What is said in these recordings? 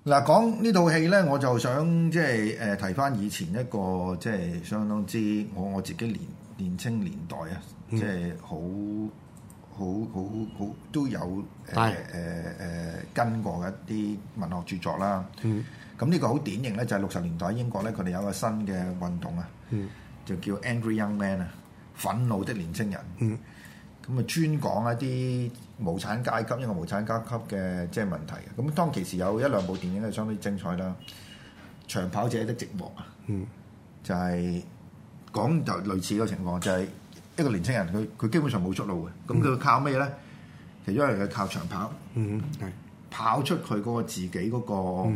嗱，講呢套戲咧，我就想即係提翻以前一個即係相當之我自己年青年代啊，即係好都有跟過一啲文學著作啦。咁呢個好典型咧，就係60年代英國咧，佢哋有一個新嘅運動啊，就叫 Angry Young Man 啊，憤怒的年青人。咁啊，專講一啲無產階級，因為無產階級嘅即係問題。咁當其時有一兩部電影係相當精彩啦，《長跑者的寂寞》啊，就係講就類似個情況，就係一個年青人，佢基本上冇出路嘅。咁佢靠咩咧？其中一樣佢靠長跑，跑出佢嗰個自己嗰個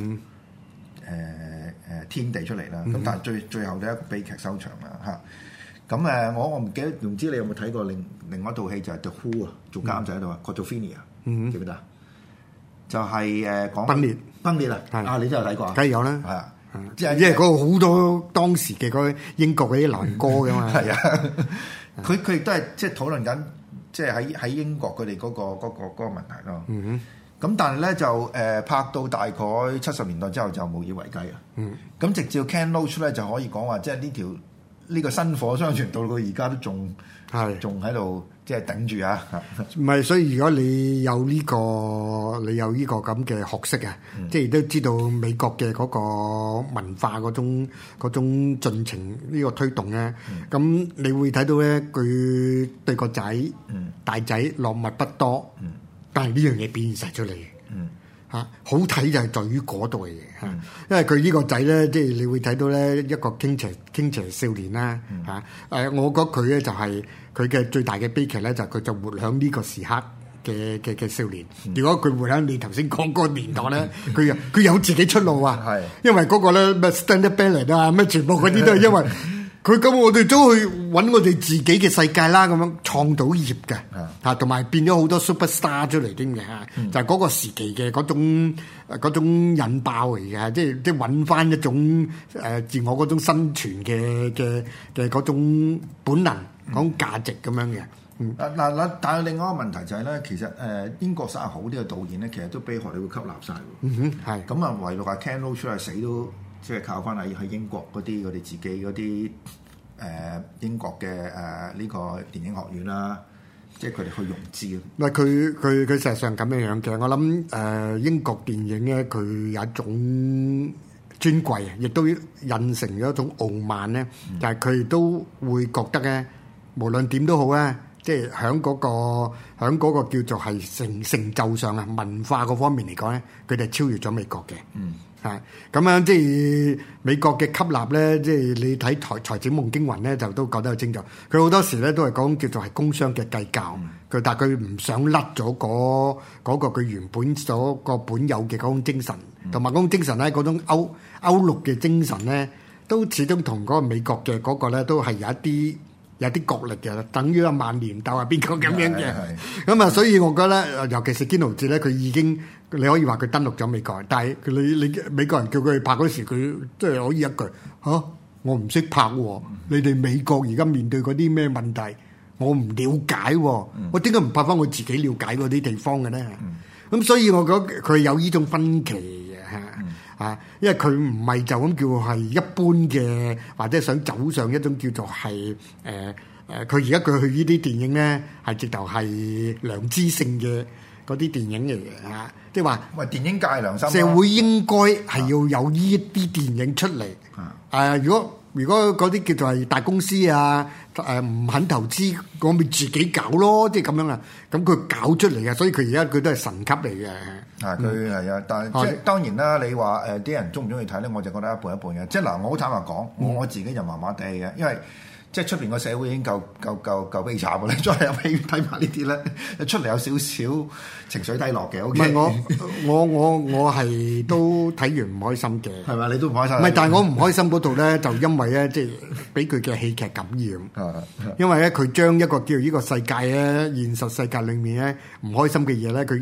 天地出嚟啦。咁但係最後都係一個悲劇收場啦嚇。咁我唔記得，唔知你有冇睇過另外一套戲就係 The Who 啊，做監製喺度啊 Quadrophenia 記唔記得？就係講崩裂啊！你都有睇過啊？ 梗係有啦， 係啊， 即係因為嗰個好多當時嘅嗰英國嗰啲流行歌㗎嘛。 係啊，佢亦都係即係討論緊，即係喺英國佢哋嗰個問題咯。咁但係咧就拍到大概70年代之後就無以為繼啊。咁直至 Ken Loach 咧就可以講話，即係呢個薪火相傳到而家都仲喺度即係頂住啊！ 唔係，所以如果你有呢個咁嘅學識啊，即係都知道美國嘅嗰個文化嗰種進程呢個推動咧，咁你會睇到咧，佢對個仔大仔落墨不多，但係呢樣嘢表現晒出嚟嘅。好睇就係在於嗰度嘅嘢嚇，因為佢呢個仔咧，即係你會睇到咧一個傾斜少年啦嚇。我覺得佢咧就係佢嘅最大嘅悲劇咧，就係佢就活喺呢個時刻嘅少年。如果佢活喺你頭先講嗰個年代咧，佢有自己出路啊。因為嗰個咧咩 Stand Ballad 啊，咩全部嗰啲都係因為。佢咁，我哋都去揾我哋自己嘅世界啦，咁樣創到業嘅嚇，同埋變咗好多 superstar 出嚟添嘅嚇，就係嗰個時期嘅嗰種引爆嚟嘅，即係揾翻一種自我嗰種生存嘅嗰種本能、嗰種價值咁樣嘅。 但係另外一個問題就係咧，其實英國耍好啲嘅導演咧，其實都俾荷里活吸納晒喎。係咁啊，唯獨係 Ken Loach 出嚟死都。即係靠翻喺英國嗰啲佢哋自己嗰啲英國嘅呢個電影學院啦，即係佢哋去融資。唔係佢實際上咁樣嘅，我諗英國電影咧，佢有一種尊貴啊，亦都印成咗一種傲慢咧，就係佢哋都會覺得咧，無論點都好咧，即係喺嗰個叫做係成就上啊，文化嗰方面嚟講咧，佢哋超越咗美國嘅。咁樣即係美國嘅吸納咧，即係你睇財政夢驚魂咧，就都覺得好清楚。佢好多時咧都係講叫做係工商嘅計較，但係佢唔想甩咗嗰個佢原本所個本有嘅嗰種精神，同埋嗰種精神咧，嗰種歐陸嘅精神咧，都始終同嗰個美國嘅嗰個咧都係有啲角力嘅，等於萬年鬥係邊個咁樣嘅。咁啊，所以我覺得尤其是堅盧治咧，佢已經。你可以話佢登陸咗美國，但係你美國人叫佢拍嗰時，佢即係可以一句嚇，我唔識拍喎。你哋美國而家面對嗰啲咩問題，我唔了解喎。我點解唔拍翻我自己了解嗰啲地方嘅咧？咁所以我覺得佢有呢種分歧嘅嚇，因為佢唔係就咁叫係一般嘅，或者想走上一種叫做係佢而家佢去呢啲電影咧，係直頭係良知性嘅。嗰啲電影嚟嘅嚇，即係話， 喂，電影界良心， 社會應該係要有呢一啲電影出嚟。如果嗰啲叫做係大公司啊，唔肯投資，我咪自己搞咯，即係咁樣啊。咁佢搞出嚟嘅，所以佢而家佢都係神級嚟嘅。 佢係啊，但係即係當然啦。你話啲人中唔中意睇咧，我就覺得一半一半嘅。即係嗱，我好坦白講，我自己就麻麻地嘅，因為。即係出邊個社會已經夠悲慘嘅咧，再入戲睇埋呢啲咧，出嚟有少少情緒低落嘅。唔係我係都睇完唔開心嘅， 係咪？你都唔開心？ 唔係，但係我唔開心嗰度咧，就因為咧，即係俾佢嘅戲劇感染。因為咧，佢將一個叫呢個世界咧，現實世界裡面咧唔開心嘅嘢咧，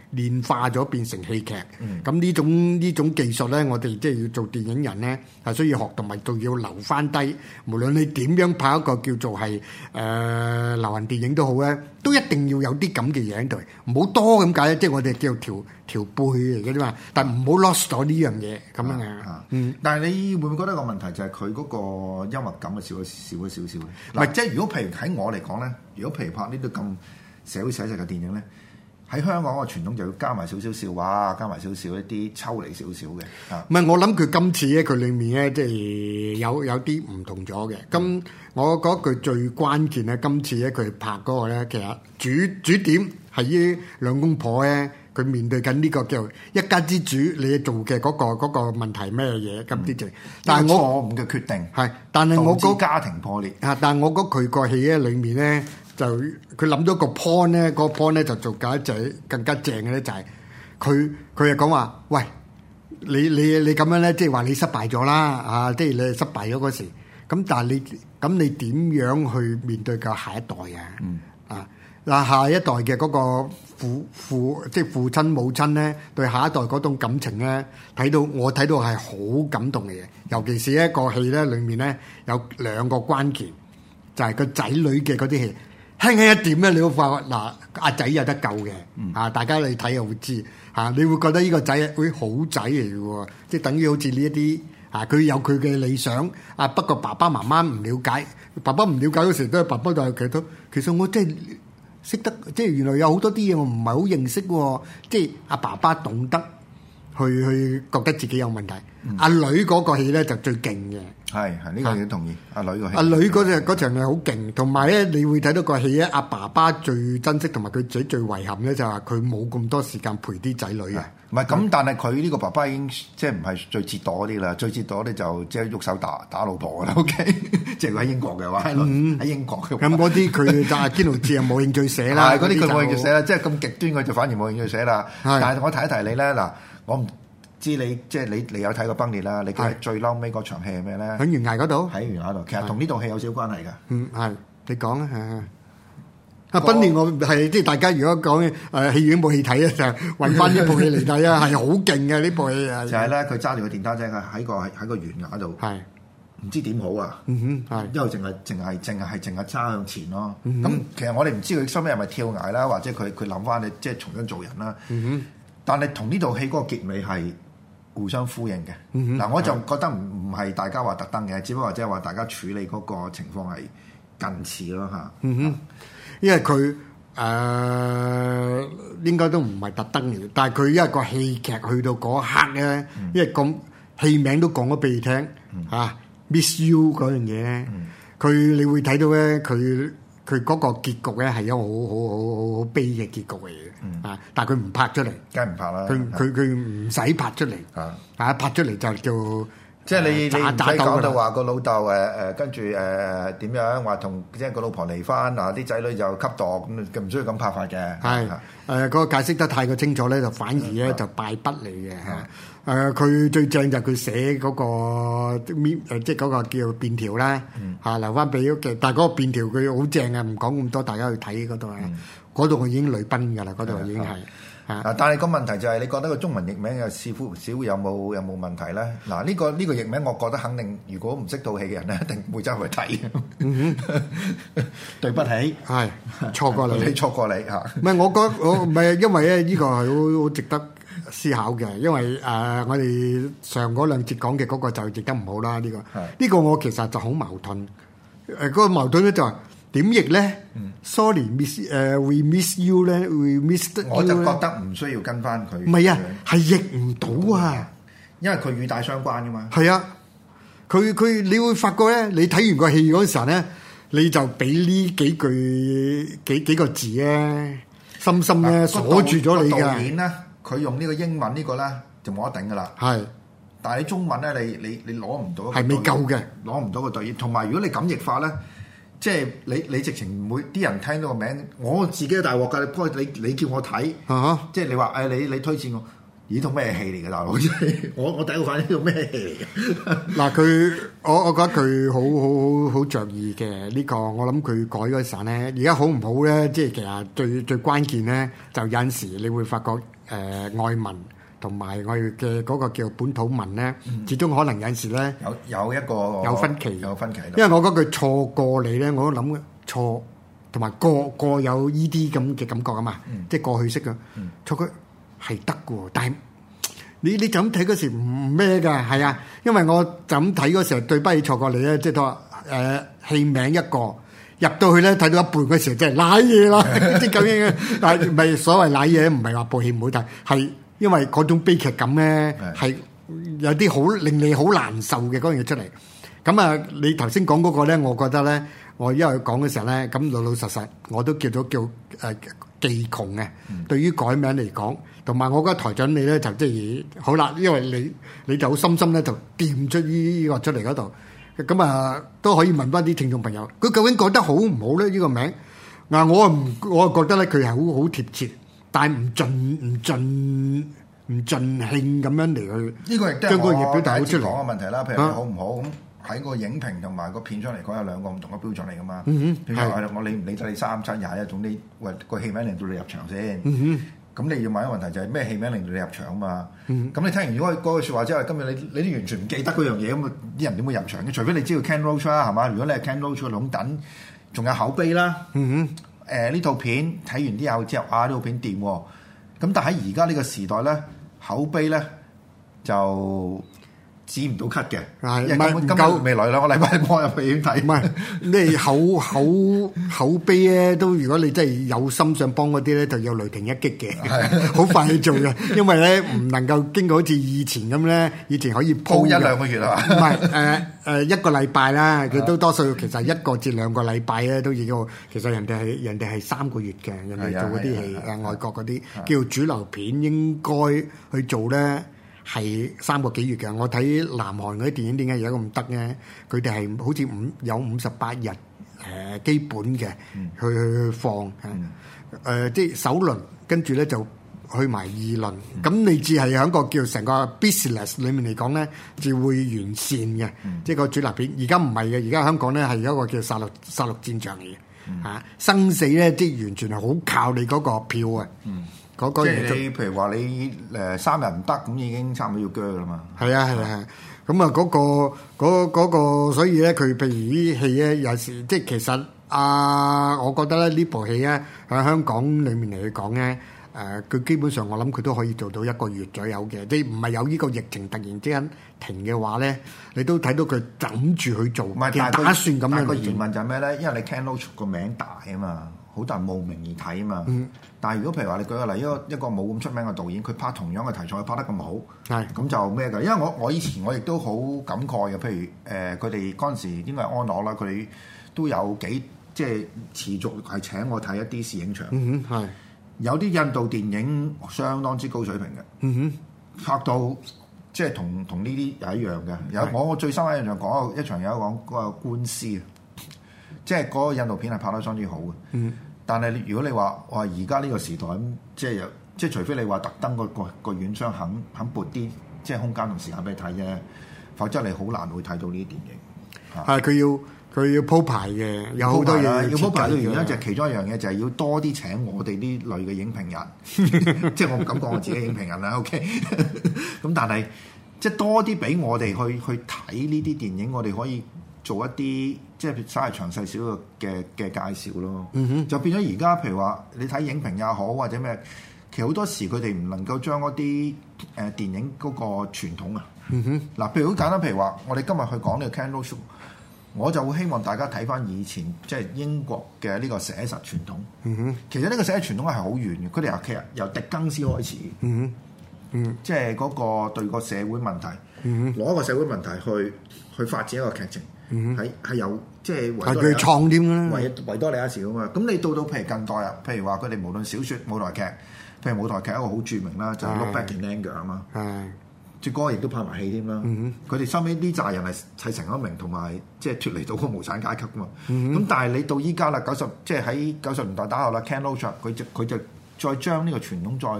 練化咗變成戲劇。咁呢種技術咧，我哋即係要做電影人咧，係需要學同埋仲要留翻低。無論你點樣拍一個叫做係流行電影都好咧，都一定要有啲咁嘅嘢喺度，唔好多咁解。即係我哋叫條背嚟嘅啫嘛，但唔好 lost 咗呢樣嘢咁樣嘅。 但係你會唔會覺得個問題就係佢嗰個幽默感少咗少少咧？嗱，即係如果譬如喺我嚟講咧，如果譬如拍呢啲咁社會寫實嘅電影咧，喺香港個傳統就要加埋少少笑話，加埋少少一啲抽離少少嘅。 唔係，我諗佢今次咧，佢裡面咧即係有啲唔同咗嘅。咁我覺得佢最關鍵咧，今次咧佢拍嗰個咧，其實主點係呢兩公婆咧，佢面對緊呢個叫一家之主，你做嘅嗰個問題咩嘢咁啲嘅。但係我錯誤嘅決定係，但係我導致家庭破裂。 但係我覺得佢個戲咧裡面咧。就佢諗咗個 point 咧，個 point 咧就做緊一隻更加正嘅咧，就係佢係講話，喂，你咁樣咧，即係話你失敗咗啦，即係你失敗咗嗰時，咁但係你點樣去面對個下一代啊？嗱，下一代嘅嗰個即係父親母親咧，對下一代嗰種感情咧，我睇到係好感動嘅嘢，尤其是一個戲咧裡面咧有兩個關鍵，就係個仔女嘅嗰啲戲。輕輕一點咧，你會發覺嗱，阿仔有得救嘅，大家你睇又會知你會覺得呢個仔會好仔嚟嘅喎，即係等於好似呢一啲佢有佢嘅理想不過爸爸媽媽唔了解，爸爸唔了解嗰時都係爸爸就係其實我真係識得，即係原來有好多啲嘢我唔係好認識喎，即係阿爸爸懂得去覺得自己有問題，阿女嗰個戲咧就最勁嘅。 係呢個亦都同意。阿女個戲， 阿女嗰場係好勁，同埋咧，你會睇到個戲咧，阿爸爸最珍惜同埋佢自己最遺憾咧，就係佢冇咁多時間陪啲仔女啊。 唔係咁，但係佢呢個爸爸已經即係唔係最折墮嗰啲啦，最折墮咧就即係喐手打老婆啦。OK，即係佢喺英國嘅話，喺英國嘅。咁嗰啲佢就係堅盧治又冇興趣寫啦。 嗰啲佢冇興趣寫啦，即係咁極端佢就反而冇興趣寫啦。但係我提一提你咧，嗱，我唔知你即係你有睇過崩裂啦？你記得最嬲尾嗰場戲係咩咧？ 喺懸崖嗰度。 喺懸崖度，其實同呢套戲有少少關係㗎。 係你講啦，崩裂我係即係大家如果講戲院冇戲睇咧，就揾翻呢部戲嚟睇啊，係好勁嘅呢部戲。 就係咧，佢揸住個電單車喺個懸崖度，唔知點好啊！因為淨係揸向前咯。咁其實我哋唔知佢收尾係咪跳崖啦，或者佢諗翻你即係重新做人啦。但係同呢套戲嗰個結尾係互相呼應嘅。嗱，我就覺得唔係大家話特登嘅，只不過即係話大家處理嗰個情況係近似咯嚇。 因為佢應該都唔係特登嘅，但係佢因為個戲劇去到嗰刻咧，因為咁戲名都講咗俾你聽，Miss You 嗰樣嘢咧，你會睇到咧，佢嗰個結局咧係一個好悲嘅結局嚟嘅，但係佢唔拍出嚟， 梗係唔拍啦。 佢唔使拍出嚟，拍出嚟就叫即係你唔使講到話個老豆跟住點樣話同即係個老婆離婚啲仔女就吸毒咁，唔需要咁拍法嘅。 嗰個解釋得太過清楚咧，就反而咧就敗筆嚟嘅。佢最正就係佢寫嗰個即係嗰個叫便條啦，留翻俾嘅。但係嗰個便條佢好正啊，唔講咁多，大家去睇嗰度啊。嗰度我已經淚奔㗎啦，嗰度已經係。 但係個問題就係你覺得個中文譯名又似乎有冇問題咧？嗱，呢個譯名我覺得肯定，如果唔識套戲嘅人咧，一定會走去睇。對不起， 係錯過你， 錯過你嚇。唔係我唔係因為咧呢個係好值得思考嘅，因為我哋上嗰兩節講嘅嗰個就譯得唔好啦。呢個我其實就好矛盾。嗰個矛盾咧就係。點譯咧？Sorry, we miss you 咧，we miss you。 我就覺得唔需要跟翻佢。 唔係啊，係譯唔到啊， 因為佢語帶相關噶嘛。 係啊，佢你會發覺咧，你睇完個戲嗰時候咧，你就俾呢幾個字咧，深深咧鎖住咗你㗎。導演咧，佢用呢個英文呢個咧就冇得頂噶啦。係，但係你中文咧，你攞唔到。係未夠嘅，攞唔到個導演。同埋如果你咁譯法咧。即係你直情唔會啲人聽到個名，我自己嘅大鑊㗎。不過你叫我睇，即係你話你推薦我，呢套咩戲嚟嘅大佬？我第一個反應呢套咩戲嚟嘅？嗱，我覺得佢好着意嘅呢個。我諗佢改嗰陣咧，而家好唔好咧？即係其實最關鍵咧，就有陣時你會發覺外文同埋我哋嘅嗰個叫本土文咧，始終可能有陣時咧有一個有分歧， 因為我嗰句錯過你咧，我都諗錯同埋過有依啲咁嘅感覺啊嘛，即係過去式嘅錯句係得嘅喎，但係你就咁睇嗰時唔咩㗎，係啊，因為我就咁睇嗰時候對不起錯過你咧，即係都話戲名一個。入到去咧，睇到一半嗰時候真係瀨嘢啦，啲咁樣嘅。但係唔係所謂瀨嘢，唔係話部戲唔好睇，係因為嗰種悲劇感咧，係有啲好令你好難受嘅嗰樣嘢出嚟。咁啊，你頭先講嗰個咧，我覺得咧，我因為講嘅時候咧，咁老實，我都叫技窮嘅。對於改名嚟講，同埋我覺得台長你咧就即係好啦，因為你就好深深咧就掂出呢個出嚟嗰度。咁啊，都可以問翻啲聽眾朋友，佢究竟覺得好唔好咧？呢個名嗱，我覺得咧，佢係好貼切，但係唔盡興咁樣嚟去。 呢個亦都係我第一次講嘅問題啦。譬如好唔好咁喺個影評同埋個片商嚟講，有兩個唔同嘅標準嚟噶嘛。譬如我理唔理得你3721種，你喂個戲名令到你入場先。咁你要問一個問題就係咩戲名令到你入場啊嘛？咁你聽完如果嗰句説話之後，今日你都完全唔記得嗰樣嘢，咁啲人點會入場嘅？除非你知道 Ken Loach 啦，係嘛？如果你係 Ken Loach 嘅擁躉，仲有口碑啦。呢套片睇完啲後之後，呢套片掂喎。咁但係喺而家呢個時代咧，口碑咧就止唔到咳嘅，因為根本未來2個禮拜我入戲院睇。唔係你口碑咧，都如果你真係有心想幫嗰啲咧，就有雷霆一擊嘅，好快去做嘅。因為咧唔能夠經過好似以前咁咧，以前可以鋪 1-2個月啊嘛。 唔係1個禮拜啦，佢都多數其實1個至2個禮拜咧都已經。其實人哋係3個月嘅，人哋做嗰啲戲外國嗰啲叫主流片應該去做咧。係3個幾月嘅，我睇南韓嗰啲電影點解而家咁得咧？佢哋係好似有58日基本嘅去放即係首輪，跟住咧就去埋2輪，咁你至係喺個叫成個 business 裡面嚟講咧，至會完善嘅，即係個主流片。而家唔係嘅，而家香港咧係一個叫殺戮戰場嚟嘅，生死咧即係完全係好靠你嗰個票啊！ 即係你譬如話你3日唔得，咁已經差唔多要鋸㗎啦嘛。 係啊，咁啊嗰個，所以咧佢譬如啲戲咧，有時即係其實我覺得咧呢部戲咧喺香港裡面嚟講咧，佢基本上我諗佢都可以做到1個月左右嘅。即係唔係有呢個疫情突然之間停嘅話咧，你都睇到佢枕住去做嘅打算咁樣。 但係個疑問就係咩咧？因為你 Ken Loach 個名大啊嘛。好多人慕名而睇啊嘛，但係如果譬如話你舉個例，一個冇咁出名嘅導演，佢拍同樣嘅題材，佢拍得咁好，咁就咩㗎？因為我以前我亦都好感慨嘅，譬如佢哋嗰陣時應該係安樂啦，佢哋都有即係持續係請我睇一啲試影場，有啲印度電影相當之高水平嘅，拍到即係同呢啲係一樣嘅。我最深刻印象講一場有講嗰個官司啊，即係嗰個印度片係拍得相當之好嘅。但係如果你話而家呢個時代咁，即係除非你話特登個院商肯撥啲即係空間同時間俾你睇啫，否則你好難會睇到呢啲電影。 係佢要鋪排嘅，有好多嘢要鋪排嘅原因就係其中一樣嘢就係要多啲請我哋呢類嘅影評人，即係我唔敢講我自己影評人啦。OK，咁但係即係多啲俾我哋去睇呢啲電影，我哋可以做一啲即係稍為詳細少嘅介紹咯，就變咗而家譬如話你睇影評也好或者咩，其實好多時佢哋唔能夠將嗰啲電影嗰個傳統啊，嗱譬如好簡單，譬如話我哋今日去講呢個 Ken Loach，我就會希望大家睇翻以前即係英國嘅呢個寫實傳統，其實呢個寫實傳統係好遠嘅，佢哋其實由狄更斯開始，即係嗰個對個社會問題，攞個社會問題去發展一個劇情。係有即係佢創添啦， 維多利亞時啊嘛。咁你到譬如近代啊，譬如話佢哋無論小説、舞台劇，譬如舞台劇一個好著名啦，就係 Look Back in Anger 啊嘛。隻歌亦都拍埋戲添啦。佢哋收尾呢扎人係成咗名，同埋即係脫離到個無產階級嘛。咁但係你到依家啦，即係喺90年代打後啦 ，Ken Loach 佢就再將呢個傳統再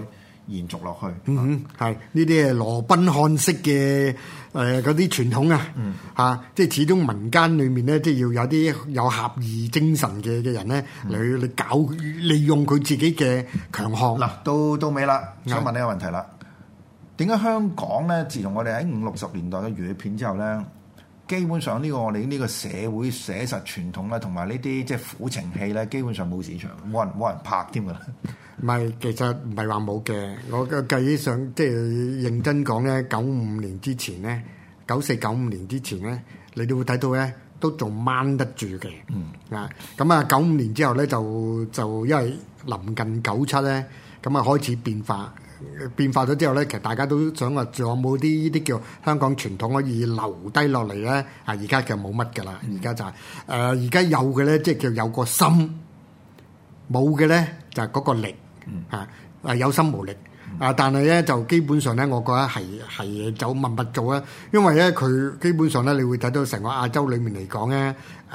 延續落去。 係呢啲係羅賓漢式嘅嗰啲傳統啊，即係始終民間裏面咧，即係要有啲有俠義精神嘅人咧，嚟利用佢自己嘅強項。 嗱，到尾啦，想問你個問題啦，點解香港咧，自從我哋喺50、60年代嘅粵語片之後咧，基本上呢個我哋呢個社會寫實傳統咧，同埋呢啲即係苦情戲咧，基本上冇市場，冇人拍添㗎啦。 唔係，其實唔係話冇嘅。我嘅計起上，即係認真講咧，95年之前咧，94、95年之前咧，你都會睇到咧，都仲掹得住嘅。咁啊，95年之後咧，就因為臨近97咧，咁啊開始變化咗之後咧，其實大家都想話仲有冇啲呢啲叫香港傳統可以留低落嚟咧？而家其實冇乜㗎啦，而家就係而家有嘅咧，即係叫有個心，冇嘅咧就係嗰個力。有心無力但係咧就基本上咧，我覺得係走密做啦，因為咧佢基本上咧，你會睇到成個亞洲裡面嚟講咧，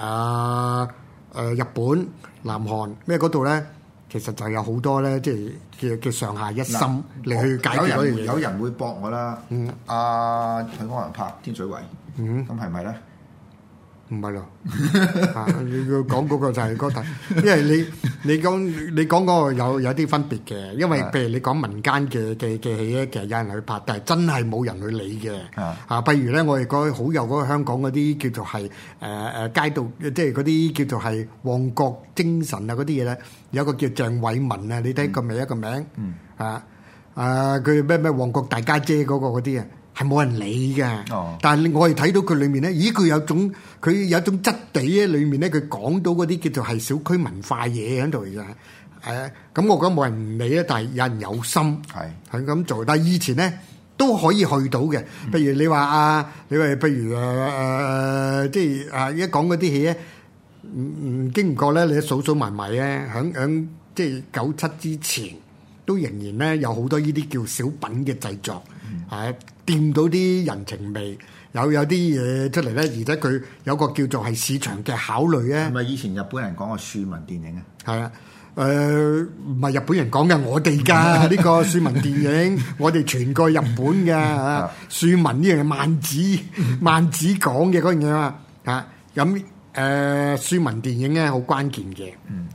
日本、南韓咩嗰度咧，其實就有好多咧，即係叫上下一心嚟去解決嗰樣嘢。 有人會駁我啦，許鞍華拍天水圍，咁係咪咧？ 唔係咯，你要講嗰個就係嗰題，因為你講嗰個有啲分別嘅，因為譬如你講民間嘅戲咧，其實有人去拍，但係真係冇人去理嘅。譬如咧，我哋講好有嗰個香港嗰啲叫做係街道，即係嗰啲叫做係旺角精神啊嗰啲嘢咧，有一個叫鄭偉文啊，你睇個名一個名佢咩旺角大家姐嗰個嗰啲啊。係冇人理嘅，但係我哋睇到佢裏面咧，咦佢有種質地咧，裏面咧佢講到嗰啲叫做係小區文化嘢喺度嘅，咁我覺得冇人理咧，但係有人有心係咁做，但係以前咧都可以去到嘅，譬如你話譬如即係一講嗰啲戲咧，唔經唔覺咧，你數數埋埋咧，響即係97之前，都仍然咧有好多呢啲叫小品嘅製作，掂到啲人情味，有啲嘢出嚟咧，而且佢有個叫做係市場嘅考慮咧。係咪以前日本人講個庶民電影啊？ 係啊，唔係日本人講嘅，我哋㗎呢個庶民電影，我哋傳過日本嘅庶民呢樣係萬子講嘅嗰樣嘢啊，咁庶民電影咧好關鍵嘅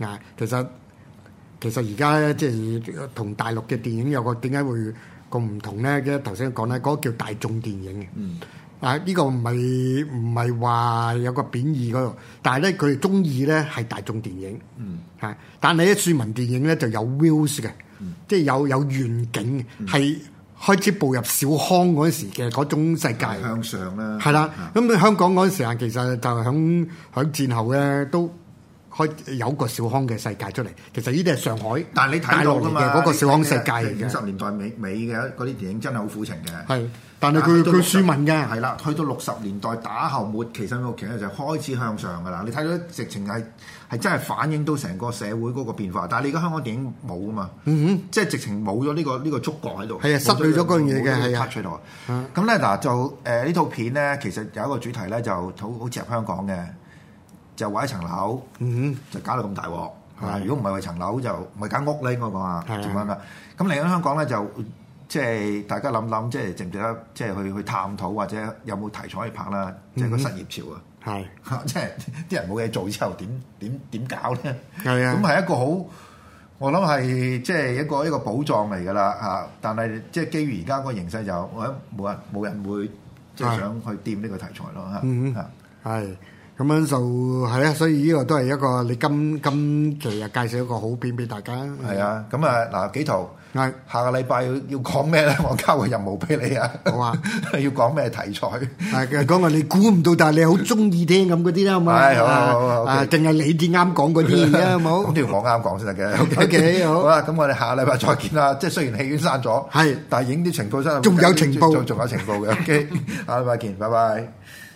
其實而家咧即係同大陸嘅電影有個點解會個唔同咧？嘅頭先講咧，嗰個叫大眾電影嘅，呢個唔係話有個貶義嗰度，但係咧佢哋中意咧係大眾電影，但係咧庶民電影咧就有 views 嘅，即係有願景，係開始步入小康嗰時嘅嗰種世界向上啦， 係啦。咁香港嗰陣時啊，其實就響戰後咧都有個小康嘅世界出嚟，其實呢啲係上海， 但係你睇到㗎嘛， 嗰個小康世界嚟嘅。 50年代尾嘅嗰啲電影真係好苦情嘅。 係，但係佢庶民嘅。 係啦，去到60年代打後末期、新末期咧就開始向上㗎啦。你睇到直情係真係反映到成個社會嗰個變化。但係你而家香港電影冇啊嘛，即係直情冇咗呢個觸覺喺度。係啊，失去咗嗰樣嘢嘅，係啊。咁咧嗱就呢套片咧，其實有一個主題咧就好似入香港嘅。就為一層樓，就搞到咁大鑊。如果唔係為層樓，就唔係間屋咧，應該講啊，點樣啦？咁嚟緊香港咧，就即係大家諗，即係值唔值得，即係去探討或者有冇題材可以拍啦？即係個失業潮啊，即係啲人冇嘢做之後，點搞咧？係啊，咁係一個好，我諗係即係一個寶藏嚟㗎啦嚇。但係即係基於而家嗰個形勢，就我覺得冇人會即係想去掂呢個題材咯嚇。係。 咁樣就係啊，所以呢個都係一個你今期啊介紹一個好片俾大家。 係啊，咁啊嗱，紀陶，下個禮拜要講咩咧？我交個任務俾你啊。好啊，要講咩題材？ 講話你估唔到，但係你好中意聽咁嗰啲啦，好嘛？係好，淨係你啲啱講嗰啲啦，好冇？咁都要講啱講先得嘅。OK， 好。好啦，咁我哋下個禮拜再見啦。即係雖然戲院閂咗，但係影啲情報真係仲有情報嘅。OK，下個禮拜見，拜拜。